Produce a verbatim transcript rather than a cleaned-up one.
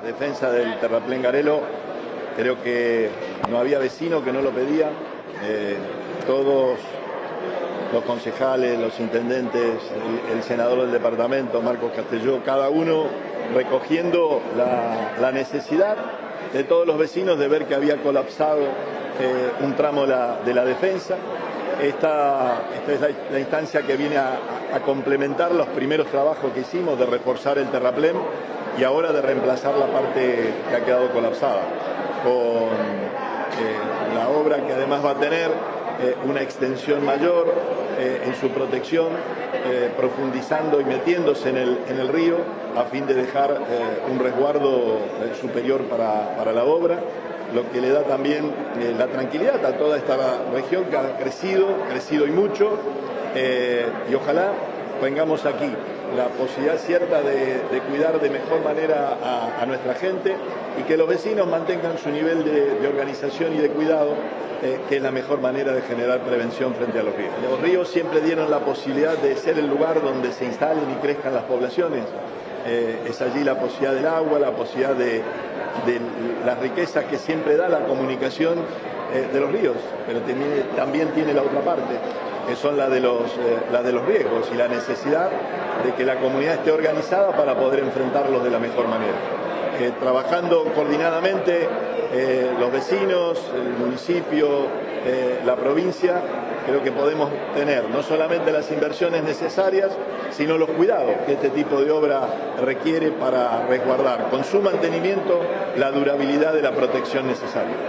defensa del terraplén Garelo, creo que no había vecino que no lo pedía. Eh, todos los concejales, los intendentes, el, el senador del departamento, Marcos Castelló, cada uno recogiendo la, la necesidad de todos los vecinos de ver que había colapsado eh, un tramo la, de la defensa. Esta, esta es la, la instancia que viene a, a complementar los primeros trabajos que hicimos de reforzar el terraplén y ahora de reemplazar la parte que ha quedado colapsada, con eh, la obra que además va a tener eh, una extensión mayor eh, en su protección, eh, profundizando y metiéndose en el, en el río a fin de dejar eh, un resguardo eh, superior para, para la obra, lo que le da también eh, la tranquilidad a toda esta región que ha crecido, crecido y mucho, eh, y ojalá tengamos aquí la posibilidad cierta de, de cuidar de mejor manera a, a nuestra gente y que los vecinos mantengan su nivel de, de organización y de cuidado, eh, que es la mejor manera de generar prevención frente a los ríos. Los ríos siempre dieron la posibilidad de ser el lugar donde se instalen y crezcan las poblaciones. Eh, es allí la posibilidad del agua, la posibilidad de, de las riquezas que siempre da la comunicación eh, de los ríos, pero también, también tiene la otra parte, que son la de, los, eh, la de los riesgos y la necesidad de que la comunidad esté organizada para poder enfrentarlos de la mejor manera. Eh, trabajando coordinadamente eh, los vecinos, el municipio, eh, la provincia, creo que podemos tener no solamente las inversiones necesarias, sino los cuidados que este tipo de obra requiere para resguardar con su mantenimiento la durabilidad de la protección necesaria.